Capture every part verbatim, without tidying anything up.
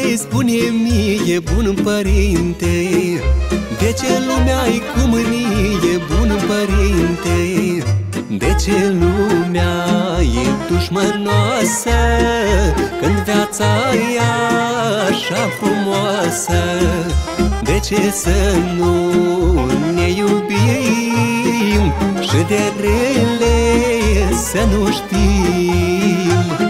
Măi, spune mie, bun părinte, de ce lumea-i cu mânie, bun părinte? De ce lumea e dușmănoasă când viața e așa frumoasă? De ce să nu ne iubim și de rele să nu știm?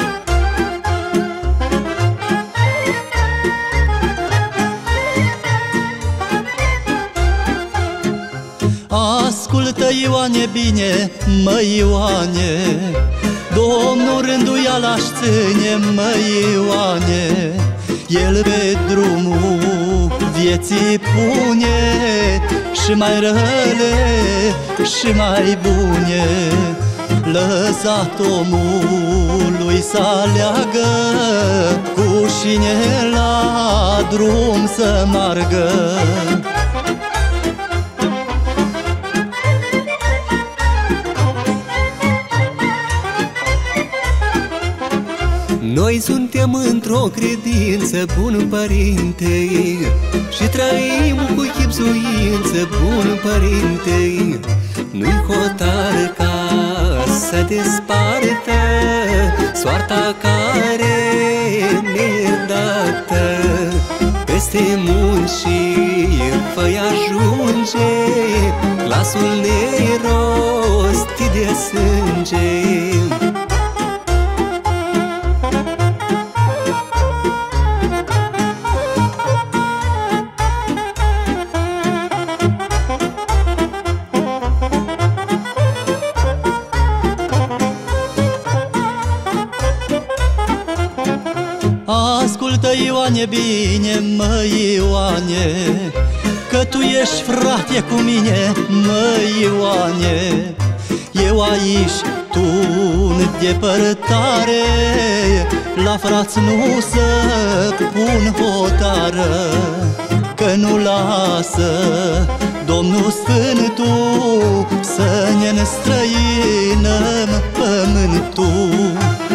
Ascultă, Ioane, bine, măi Ioane, Domnul rânduiala-și ține, măi Ioane. El pe drumul vieții pune și mai rele și mai bune. Lăsat omului să aleagă cu cine la drum să margă. Noi suntem într-o credință, bun părinte, și trăim cu chibzuință, bun părinte. Nu-i hotar ca să despartă soarta care ne-e dată. Peste munci și fă-i ajunge glasul nerostit de sânge. Ascultă, Ioane, bine, măi Ioane, că tu ești frate cu mine, măi Ioane. Eu aici, tu în depărtare, la frați nu să pun hotară, că nu lasă Domnul Sfântul să ne înstrăinăm pământul.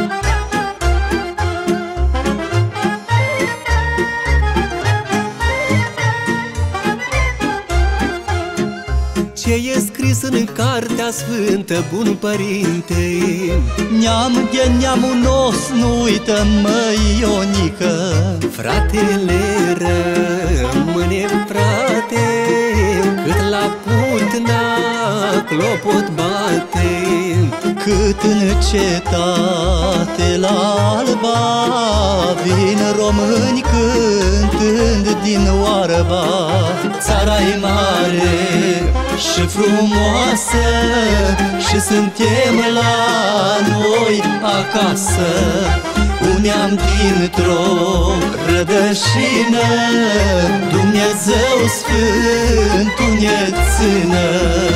Ce e scris în Cartea Sfântă, bun părinte? Neam de neamul nostru nu uită, măi Ionică. Fratele rămâne frate, cât la putna clopot bate. Cât în cetate la Alba vin români cântând din oarba. Țara-i mare și frumoasă și suntem la noi acasă. Un neam dintr-o rădășină, Dumnezeu Sfântul ne țină.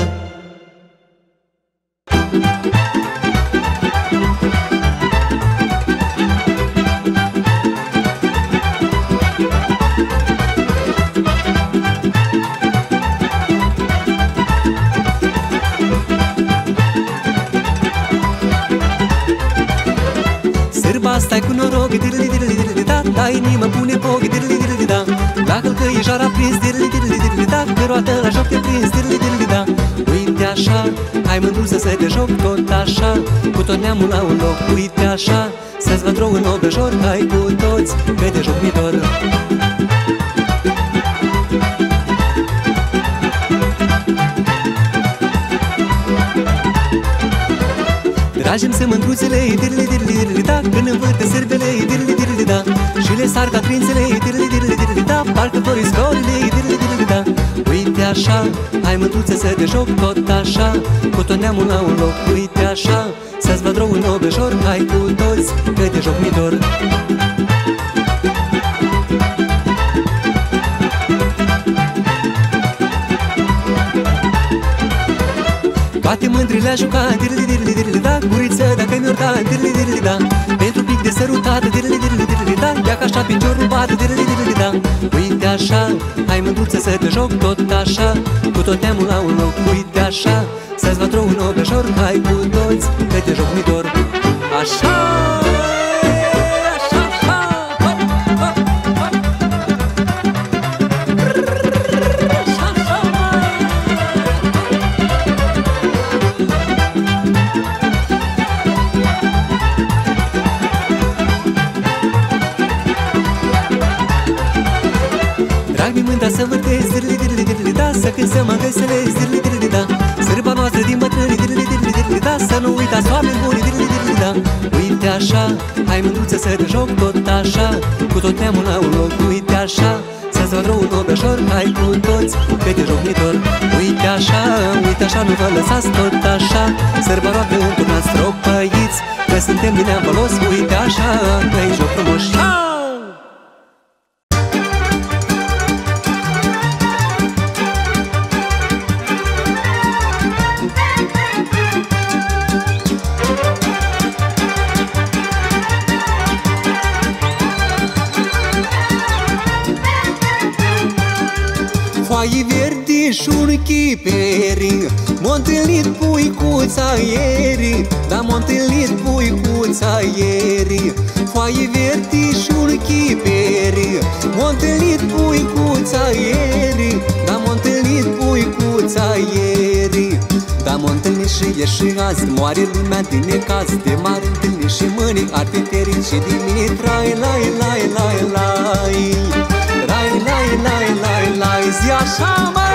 Stai cu noroc, dirli dirli dirli da, da, inima pune foc, dirli dirli da. La călcăișoara aprins, dirli dirli dirli da, pe roată la joc te prins, dirli dirli da. Uite așa, hai mândruță să te joc tot așa, cu tot neamul la un loc. Uite așa, să-ți văd rog în obrăjor, hai cu toți, că te joc mi dor. Dragem se mândruțele, dirli dirli dirli da, când învârte serbele, dirli dirli da, și le sar ca prințele, dirli dirli dirli da, parcă flori scorile, dirli dirli da. Uite așa, hai mândruță să te joc tot așa, cu tot neamul la un loc. Uite așa, să-ți văd rog un obrăjor, hai cu toți, că te joc mi dor. Toate mândrile a jucat, dirli dirli dirli da, guriță dacă mi-or da, dirli dirli da. Pentru pic de sărutat, dirli dirli dirli da, ia ca așa piciorul bat, dirli dirli da. Uite așa, hai mândruță să te joc tot așa, cu tot neamul la un loc. Uite așa, să-ți văd un obrăjor, hai cu toți, că te joc mi dor. Așa, așa, așa, hop, hop. Drag mi mânta să vârtezi, dirli, dirli, dirli, da. Să când să mă veselezi, dirli, dirli, da. Sârba noastră din bătrâni, dirli, dirli, dirli, da. Să nu uitați oameni buni, dirli, dirli, da. Uite așa, hai mândruță să te joc tot așa, cu tot neamul la un loc, uite așa. Să-ți văd rău tot ușor, hai cu toți, că te jocnitor. Uite așa, uite așa, nu vă lăsați tot așa. Sărba roagă într-un stropăiți, că suntem din neam folos. Uite așa, că-i joc frumos. Foaie verdi și un chiperi, m-a întâlnit puicuța ieri, dar m-a întâlnit puicuța ieri. Foaie verdi și un chiperi, m-a întâlnit puicuța ieri, dar m-a întâlnit puicuța ieri. Dar m-a întâlnit și e și azi, moare lumea din necaz, de m-ar întâlni și mâine ar fi fericit din mine. Trai, lai, lai, lai, lai, lai, lai, lai, lai, lai, zi așa, mă!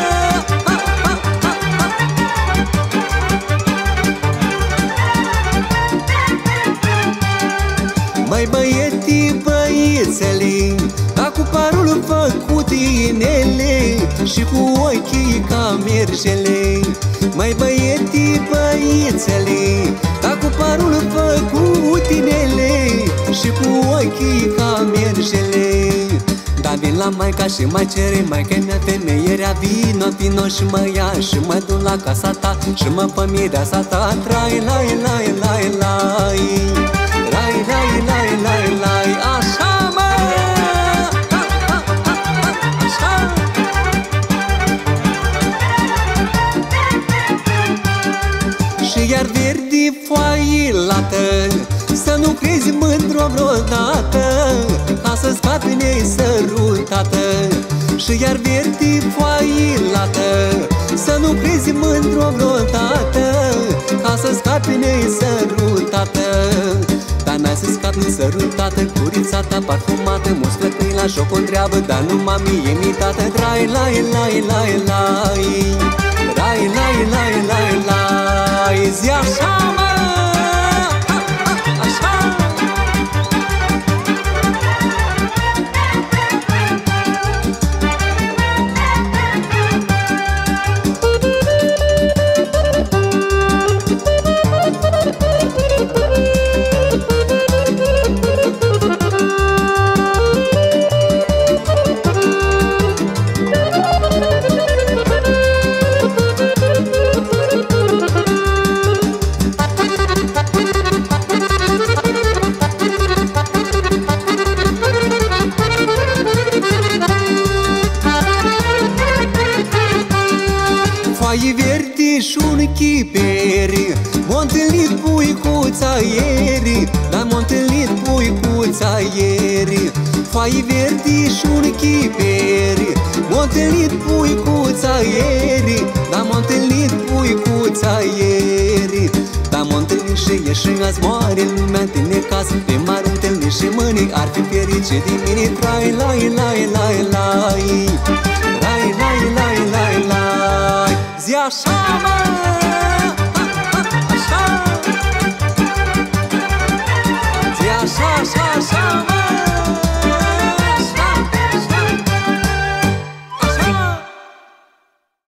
Măi băietii, băiețele, da cu parul făcut inele și cu ochii ca mergele. Măi băietii, băiețele, da cu parul făcut inele și cu ochii ca mergele. Da vin la maica și mai cere maica mea femeierea, vino, vino și mă ia și mă duc la casa ta și mă fă mireasa ta. Trai, lai, lai, lai, lai, lai, lai, lai, lai, lai, așa, mă! Ha, ha, ha, ha, așa! Și iar verdi foaie lată, să nu crezi mândru vreodată, ca să scapi nesărutată. Și iar verdi foaie lată, să nu crezi mândru vreodată, ca să scapi nesărutată. Dar n-ai să scapi nesărutată, curița ta parfumată, mulți flăcăi la joc o întreabă, dar numai mie mi tată. Trai, lai, lai, lai, lai, lai, lai, lai, lai, lai, zi așa, mă! Foaie verdi și un chiperi, m-a întâlnit puicuța ieri, dar m-a întâlnit puicuța ieri. Foaie verdi și un chiperi, m-a întâlnit puicuța ieri, dar m-a întâlnit puicuța ieri. Dar m-a întâlnit și e și azi, moare lumea din necaz, de m-ar întâlni și mâine ar fi fericit din mine. Trai, lai, lai, lai, lai, lai, lai, lai, lai, lai, zi așa, mă!